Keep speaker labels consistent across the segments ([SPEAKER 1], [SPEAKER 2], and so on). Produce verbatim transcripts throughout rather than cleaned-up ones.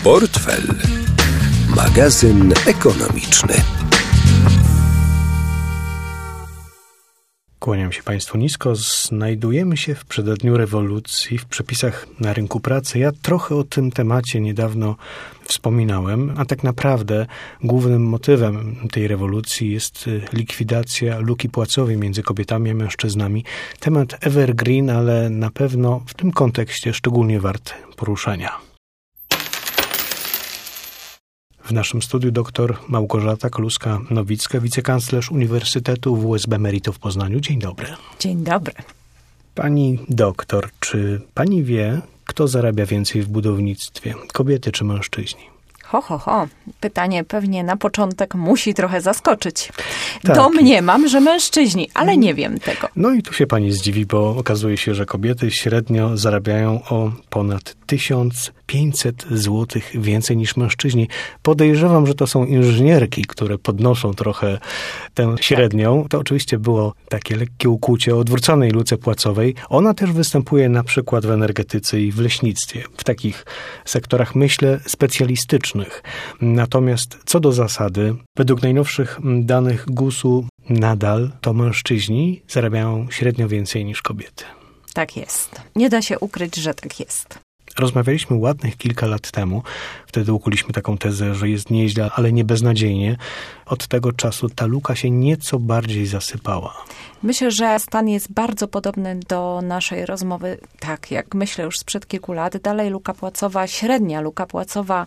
[SPEAKER 1] Portfel. Magazyn ekonomiczny.
[SPEAKER 2] Kłaniam się Państwu nisko. Znajdujemy się w przededniu rewolucji w przepisach na rynku pracy. Ja trochę o tym temacie niedawno wspominałem, a tak naprawdę głównym motywem tej rewolucji jest likwidacja luki płacowej między kobietami a mężczyznami. Temat evergreen, ale na pewno w tym kontekście szczególnie wart poruszenia. W naszym studiu dr Małgorzata Kluska-Nowicka, wicekanclerz Uniwersytetu W S B Merito w Poznaniu. Dzień dobry.
[SPEAKER 3] Dzień dobry.
[SPEAKER 2] Pani doktor, czy pani wie, kto zarabia więcej w budownictwie? Kobiety czy mężczyźni?
[SPEAKER 3] Ho, ho, ho. Pytanie pewnie na początek musi trochę zaskoczyć.
[SPEAKER 2] Tak.
[SPEAKER 3] Domniemam, że mężczyźni, ale nie wiem tego.
[SPEAKER 2] No i tu się pani zdziwi, bo okazuje się, że kobiety średnio zarabiają o ponad tysiąc pięćset złotych więcej niż mężczyźni. Podejrzewam, że to są inżynierki, które podnoszą trochę tę średnią. To oczywiście było takie lekkie ukłucie o odwróconej luce płacowej. Ona też występuje na przykład w energetyce i w leśnictwie, w takich sektorach, myślę, specjalistycznych. Natomiast co do zasady, według najnowszych danych gusu nadal to mężczyźni zarabiają średnio więcej niż kobiety.
[SPEAKER 3] Tak jest. Nie da się ukryć, że tak jest.
[SPEAKER 2] Rozmawialiśmy ładnych kilka lat temu. Wtedy ukuliśmy taką tezę, że jest nieźle, ale nie beznadziejnie. Od tego czasu ta luka się nieco bardziej zasypała.
[SPEAKER 3] Myślę, że stan jest bardzo podobny do naszej rozmowy, tak jak myślę już sprzed kilku lat. Dalej luka płacowa, średnia luka płacowa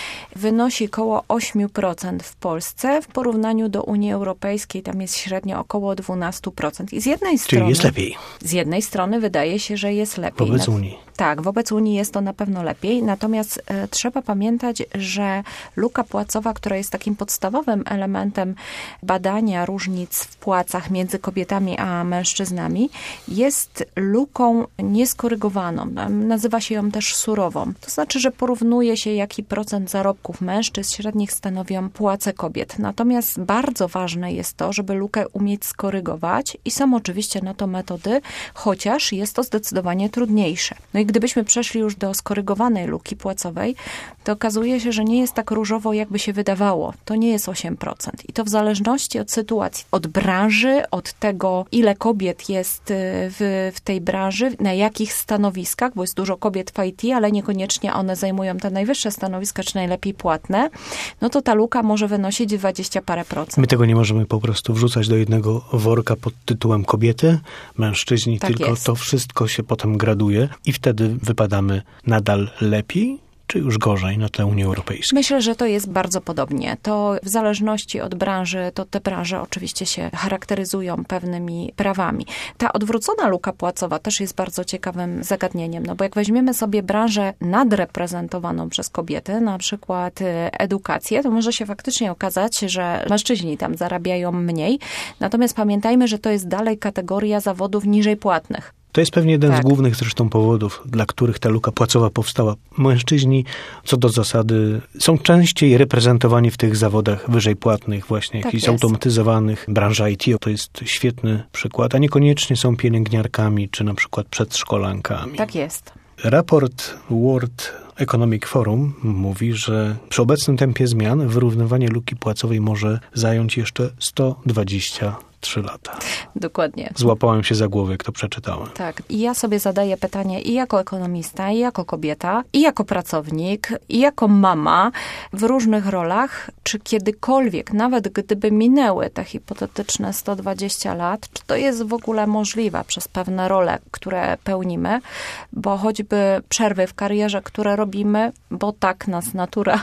[SPEAKER 3] wynosi około osiem procent w Polsce. W porównaniu do Unii Europejskiej tam jest średnio około dwanaście procent. I z jednej strony...
[SPEAKER 2] Czyli jest lepiej.
[SPEAKER 3] Z jednej strony wydaje się, że jest lepiej.
[SPEAKER 2] Wobec Unii.
[SPEAKER 3] Tak, wobec Unii jest to na pewno lepiej. Natomiast e, trzeba pamiętać, że luka płacowa, która jest takim podstawowym elementem badania różnic w płacach między kobietami a mężczyznami, jest luką nieskorygowaną. Nazywa się ją też surową. To znaczy, że porównuje się, jaki procent zarobków mężczyzn średnich stanowią płace kobiet. Natomiast bardzo ważne jest to, żeby lukę umieć skorygować i są oczywiście na to metody, chociaż jest to zdecydowanie trudniejsze. No i gdybyśmy przeszli już do skorygowanej luki płacowej, to okazuje się, że nie jest tak różowo, jakby się wydawało. To nie jest osiem procent. I to w zależności od sytuacji, od branży, od tego, ile kobiet jest w, w tej branży, na jakich stanowiskach, bo jest dużo kobiet w I T, ale niekoniecznie one zajmują te najwyższe stanowiska, czy najlepiej płatne, no to ta luka może wynosić dwadzieścia parę procent.
[SPEAKER 2] My tego nie możemy po prostu wrzucać do jednego worka pod tytułem kobiety, mężczyźni,
[SPEAKER 3] tak
[SPEAKER 2] tylko
[SPEAKER 3] jest.
[SPEAKER 2] To wszystko się potem graduje i wtedy wypadamy nadal lepiej, czy już gorzej na tle Unii Europejskiej?
[SPEAKER 3] Myślę, że to jest bardzo podobnie. To w zależności od branży, to te branże oczywiście się charakteryzują pewnymi prawami. Ta odwrócona luka płacowa też jest bardzo ciekawym zagadnieniem, no bo jak weźmiemy sobie branżę nadreprezentowaną przez kobiety, na przykład edukację, to może się faktycznie okazać, że mężczyźni tam zarabiają mniej. Natomiast pamiętajmy, że to jest dalej kategoria zawodów niżej płatnych.
[SPEAKER 2] To jest pewnie jeden
[SPEAKER 3] tak.
[SPEAKER 2] z głównych zresztą powodów, dla których ta luka płacowa powstała. Mężczyźni, co do zasady, są częściej reprezentowani w tych zawodach wyżej płatnych, właśnie
[SPEAKER 3] tak
[SPEAKER 2] jakichś
[SPEAKER 3] jest.
[SPEAKER 2] zautomatyzowanych. Branża I T to jest świetny przykład, a niekoniecznie są pielęgniarkami, czy na przykład przedszkolankami.
[SPEAKER 3] Tak jest.
[SPEAKER 2] Raport World Economic Forum mówi, że przy obecnym tempie zmian wyrównywanie luki płacowej może zająć jeszcze sto dwadzieścia trzy lata.
[SPEAKER 3] Dokładnie.
[SPEAKER 2] Złapałem się za głowę, jak to przeczytałem.
[SPEAKER 3] Tak. I ja sobie zadaję pytanie i jako ekonomista, i jako kobieta, i jako pracownik, i jako mama w różnych rolach, czy kiedykolwiek, nawet gdyby minęły te hipotetyczne sto dwadzieścia lat, czy to jest w ogóle możliwe przez pewne role, które pełnimy, bo choćby przerwy w karierze, które robimy, bo tak nas natura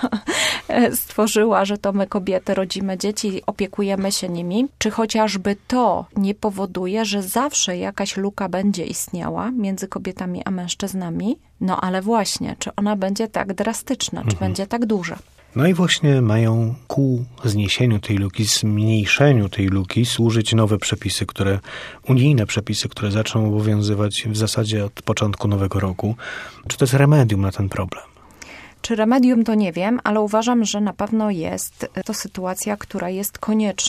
[SPEAKER 3] stworzyła, że to my kobiety rodzimy dzieci, opiekujemy się nimi, czy chociażby to nie powoduje, że zawsze jakaś luka będzie istniała między kobietami a mężczyznami, no ale właśnie, czy ona będzie tak drastyczna, czy
[SPEAKER 2] mhm.
[SPEAKER 3] będzie tak duża?
[SPEAKER 2] No i właśnie mają ku zniesieniu tej luki, zmniejszeniu tej luki służyć nowe przepisy, które, unijne przepisy, które zaczną obowiązywać w zasadzie od początku nowego roku. Czy to jest remedium na ten problem?
[SPEAKER 3] Czy remedium, to nie wiem, ale uważam, że na pewno jest to sytuacja, która jest konieczna.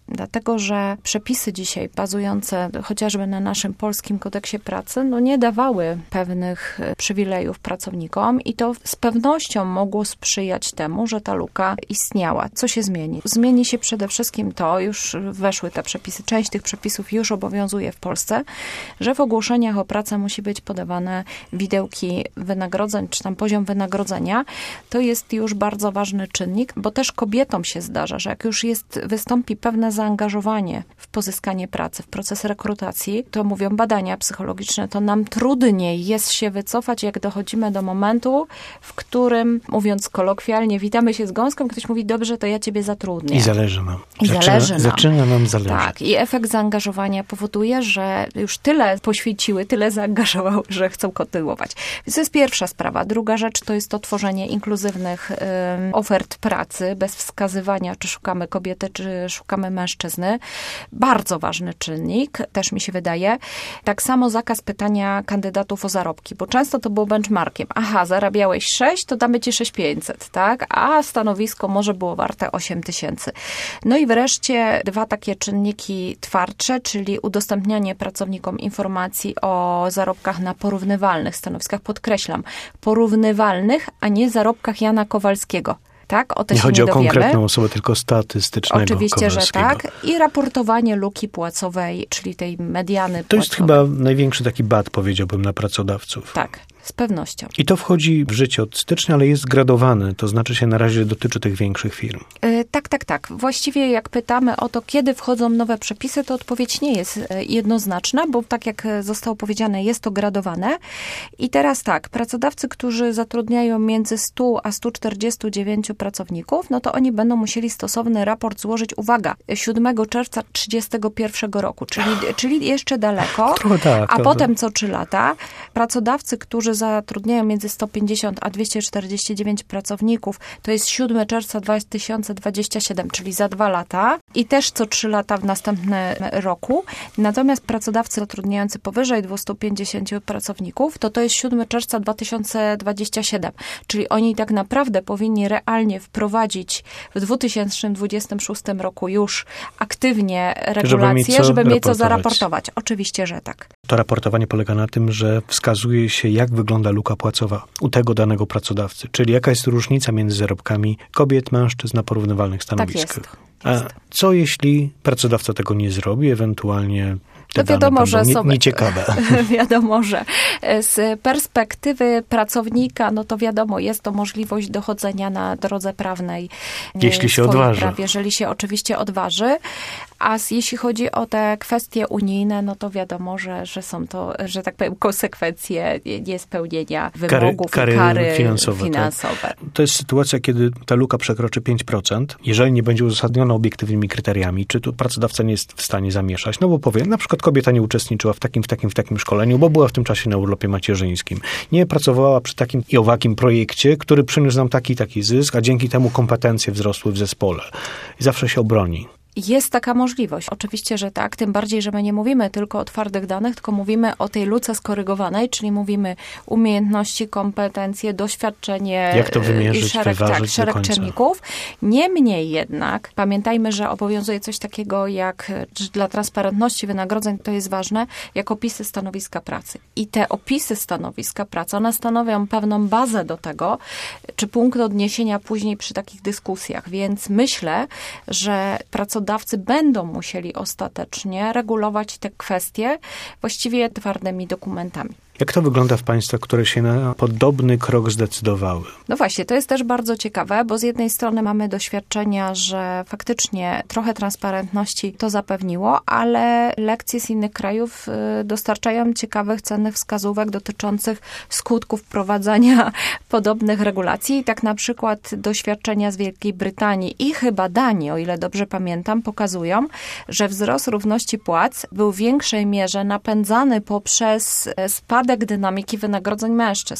[SPEAKER 3] Dlatego, że przepisy dzisiaj bazujące chociażby na naszym polskim kodeksie pracy, no nie dawały pewnych przywilejów pracownikom i to z pewnością mogło sprzyjać temu, że ta luka istniała. Co się zmieni? Zmieni się przede wszystkim to, już weszły te przepisy, część tych przepisów już obowiązuje w Polsce, że w ogłoszeniach o pracę musi być podawane widełki wynagrodzeń, czy tam poziom wynagrodzenia. To jest już bardzo ważny czynnik, bo też kobietom się zdarza, że jak już jest, wystąpi pewne zaangażowanie w pozyskanie pracy, w proces rekrutacji, to mówią badania psychologiczne, to nam trudniej jest się wycofać, jak dochodzimy do momentu, w którym, mówiąc kolokwialnie, witamy się z gąską, ktoś mówi, dobrze, to ja ciebie zatrudnię.
[SPEAKER 2] I zależy nam.
[SPEAKER 3] I
[SPEAKER 2] zaczyna,
[SPEAKER 3] zależy nam.
[SPEAKER 2] Zaczyna nam zależeć.
[SPEAKER 3] Tak, i efekt zaangażowania powoduje, że już tyle poświęciły, tyle zaangażowały, że chcą kontynuować. Więc to jest pierwsza sprawa. Druga rzecz to jest to tworzenie inkluzywnych y, ofert pracy, bez wskazywania, czy szukamy kobiety, czy szukamy mężczyzny. Bardzo ważny czynnik, też mi się wydaje. Tak samo zakaz pytania kandydatów o zarobki, bo często to było benchmarkiem. Aha, zarabiałeś sześć, to damy ci sześć tysięcy pięćset, tak? A stanowisko może było warte osiem tysięcy. No i wreszcie dwa takie czynniki twardsze, czyli udostępnianie pracownikom informacji o zarobkach na porównywalnych stanowiskach. Podkreślam, porównywalnych, a nie zarobkach Jana Kowalskiego. Tak, o te
[SPEAKER 2] nie
[SPEAKER 3] się
[SPEAKER 2] chodzi
[SPEAKER 3] nie
[SPEAKER 2] o
[SPEAKER 3] dowiemy.
[SPEAKER 2] konkretną osobę, tylko statystycznego
[SPEAKER 3] Oczywiście, że
[SPEAKER 2] Kowalskiego.
[SPEAKER 3] tak. I raportowanie luki płacowej, czyli tej mediany
[SPEAKER 2] To jest
[SPEAKER 3] płacowej.
[SPEAKER 2] chyba największy taki bat, powiedziałbym, na pracodawców.
[SPEAKER 3] Tak, z pewnością.
[SPEAKER 2] I to wchodzi w życie od stycznia, ale jest gradowane, to znaczy się na razie dotyczy tych większych firm.
[SPEAKER 3] Yy, tak, tak, tak. Właściwie jak pytamy o to, kiedy wchodzą nowe przepisy, to odpowiedź nie jest jednoznaczna, bo tak jak zostało powiedziane, jest to gradowane. I teraz tak, pracodawcy, którzy zatrudniają między stu a stu czterdziestu dziewięciu pracowników, no to oni będą musieli stosowny raport złożyć, uwaga, siódmego czerwca trzydziestego pierwszego roku, czyli, czyli jeszcze daleko.
[SPEAKER 2] Trochę tak.
[SPEAKER 3] A
[SPEAKER 2] to,
[SPEAKER 3] potem co trzy lata, pracodawcy, którzy zatrudniają między sto pięćdziesiąt a dwieście czterdzieści dziewięć pracowników, to jest siódmego czerwca dwa tysiące dwudziestego siódmego, czyli za dwa lata i też co trzy lata w następnym roku. Natomiast pracodawcy zatrudniający powyżej dwieście pięćdziesiąt pracowników, to to jest siódmego czerwca dwa tysiące dwudziestego siódmego, czyli oni tak naprawdę powinni realnie wprowadzić w dwa tysiące dwudziestym szóstym roku już aktywnie regulacje,
[SPEAKER 2] żeby mieć co,
[SPEAKER 3] żeby mieć co
[SPEAKER 2] raportować.
[SPEAKER 3] zaraportować. Oczywiście, że tak.
[SPEAKER 2] To raportowanie polega na tym, że wskazuje się, jak wygląda luka płacowa u tego danego pracodawcy, czyli jaka jest różnica między zarobkami kobiet, mężczyzn na porównywalnych stanowiskach.
[SPEAKER 3] Tak jest.
[SPEAKER 2] A co jeśli pracodawca tego nie zrobi, ewentualnie te
[SPEAKER 3] to wiadomo,
[SPEAKER 2] dane
[SPEAKER 3] że
[SPEAKER 2] będą
[SPEAKER 3] są,
[SPEAKER 2] nie, nieciekawe.
[SPEAKER 3] Wiadomo, że z perspektywy pracownika, no to wiadomo, jest to możliwość dochodzenia na drodze prawnej.
[SPEAKER 2] Jeśli się
[SPEAKER 3] swoich
[SPEAKER 2] odważy.
[SPEAKER 3] Praw, jeżeli się oczywiście odważy. A z, jeśli chodzi o te kwestie unijne, no to wiadomo, że, że są to, że tak powiem, konsekwencje niespełnienia wymogów
[SPEAKER 2] kary,
[SPEAKER 3] i
[SPEAKER 2] kary
[SPEAKER 3] kary
[SPEAKER 2] finansowe.
[SPEAKER 3] finansowe.
[SPEAKER 2] Tak. To jest sytuacja, kiedy ta luka przekroczy pięć procent, jeżeli nie będzie uzasadniona obiektywnymi kryteriami, czy tu pracodawca nie jest w stanie zamieszać, no bo powie, na przykład kobieta nie uczestniczyła w takim, w takim, w takim szkoleniu, bo była w tym czasie na urlopie macierzyńskim. Nie pracowała przy takim i owakim projekcie, który przyniósł nam taki taki zysk, a dzięki temu kompetencje wzrosły w zespole. I zawsze się obroni.
[SPEAKER 3] Jest taka możliwość. Oczywiście, że tak. Tym bardziej, że my nie mówimy tylko o twardych danych, tylko mówimy o tej luce skorygowanej, czyli mówimy umiejętności, kompetencje, doświadczenie.
[SPEAKER 2] Jak to wymierzyć,
[SPEAKER 3] i szereg,
[SPEAKER 2] wyważyć
[SPEAKER 3] tak, szereg
[SPEAKER 2] do końca.
[SPEAKER 3] czynników. Niemniej jednak pamiętajmy, że obowiązuje coś takiego jak, że dla transparentności wynagrodzeń to jest ważne, jak opisy stanowiska pracy. I te opisy stanowiska pracy, one stanowią pewną bazę do tego, czy punkt odniesienia później przy takich dyskusjach. Więc myślę, że pracodawcy będą musieli ostatecznie regulować te kwestie właściwie twardymi dokumentami.
[SPEAKER 2] Jak to wygląda w państwach, które się na podobny krok zdecydowały?
[SPEAKER 3] No właśnie, to jest też bardzo ciekawe, bo z jednej strony mamy doświadczenia, że faktycznie trochę transparentności to zapewniło, ale lekcje z innych krajów dostarczają ciekawych, cennych wskazówek dotyczących skutków wprowadzania podobnych regulacji. I tak na przykład doświadczenia z Wielkiej Brytanii i chyba Danii, o ile dobrze pamiętam, pokazują, że wzrost równości płac był w większej mierze napędzany poprzez spadek dynamiki wynagrodzeń mężczyzn.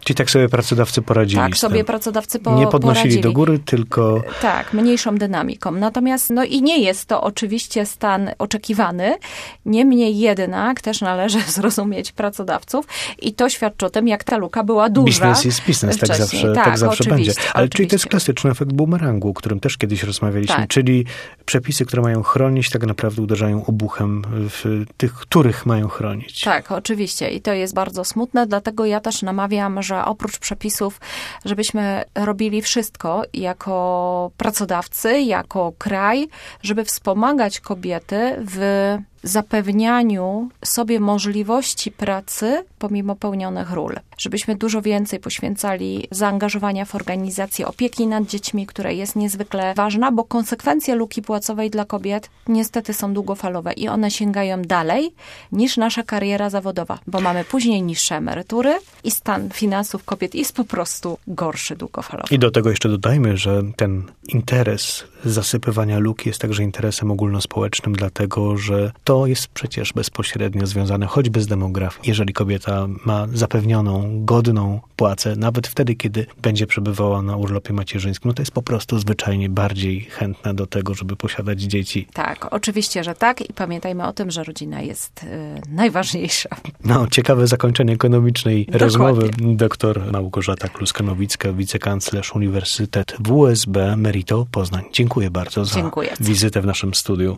[SPEAKER 2] Czyli tak sobie pracodawcy poradzili.
[SPEAKER 3] Tak, sobie pracodawcy po,
[SPEAKER 2] Nie podnosili
[SPEAKER 3] poradzili.
[SPEAKER 2] do góry, tylko...
[SPEAKER 3] Tak, mniejszą dynamiką. Natomiast, no i nie jest to oczywiście stan oczekiwany. Niemniej jednak też należy zrozumieć pracodawców i to świadczy o tym, jak ta luka była duża.
[SPEAKER 2] Biznes jest biznes, tak zawsze, tak, tak zawsze będzie. Ale czyli to jest klasyczny efekt bumerangu, o którym też kiedyś rozmawialiśmy. Tak. Czyli przepisy, które mają chronić, tak naprawdę uderzają obuchem w tych, których mają chronić.
[SPEAKER 3] Tak, oczywiście. I to jest bardzo smutne, dlatego ja też namawiam, że oprócz przepisów, żebyśmy robili wszystko jako pracodawcy, jako kraj, żeby wspomagać kobiety w zapewnianiu sobie możliwości pracy pomimo pełnionych ról. Żebyśmy dużo więcej poświęcali zaangażowania w organizację opieki nad dziećmi, która jest niezwykle ważna, bo konsekwencje luki płacowej dla kobiet niestety są długofalowe i one sięgają dalej niż nasza kariera zawodowa, bo mamy później niższe emerytury i stan finansów kobiet jest po prostu gorszy długofalowo.
[SPEAKER 2] I do tego jeszcze dodajmy, że ten interes zasypywania luki jest także interesem ogólnospołecznym, dlatego że to jest przecież bezpośrednio związane choćby z demografią. Jeżeli kobieta ma zapewnioną, godną płacę, nawet wtedy, kiedy będzie przebywała na urlopie macierzyńskim, no to jest po prostu zwyczajnie bardziej chętna do tego, żeby posiadać dzieci.
[SPEAKER 3] Tak, oczywiście, że tak i pamiętajmy o tym, że rodzina jest y, najważniejsza.
[SPEAKER 2] No, ciekawe zakończenie ekonomicznej
[SPEAKER 3] Dokładnie.
[SPEAKER 2] rozmowy. Doktor Małgorzata Kluska-Nowicka, wicekanclerz Uniwersytet W U S B Merito Poznań. Dziękuję bardzo za
[SPEAKER 3] Dziękuję.
[SPEAKER 2] wizytę w naszym studiu.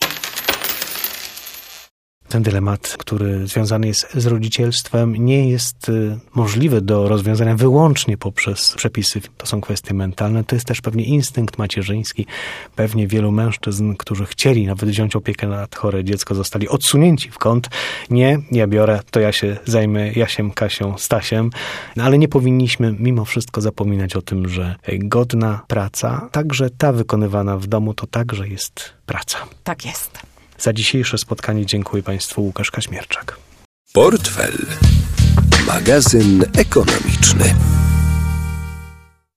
[SPEAKER 2] Ten dylemat, który związany jest z rodzicielstwem, nie jest możliwy do rozwiązania wyłącznie poprzez przepisy. To są kwestie mentalne. To jest też pewnie instynkt macierzyński. Pewnie wielu mężczyzn, którzy chcieli nawet wziąć opiekę nad chore dziecko, zostali odsunięci w kąt. Nie, ja biorę, to ja się zajmę Jasiem, Kasią, Stasiem. No, ale nie powinniśmy mimo wszystko zapominać o tym, że godna praca, także ta wykonywana w domu, to także jest praca.
[SPEAKER 3] Tak jest.
[SPEAKER 2] Za dzisiejsze spotkanie dziękuję Państwu. Łukasz Kaźmierczak.
[SPEAKER 1] Portfel. Magazyn ekonomiczny.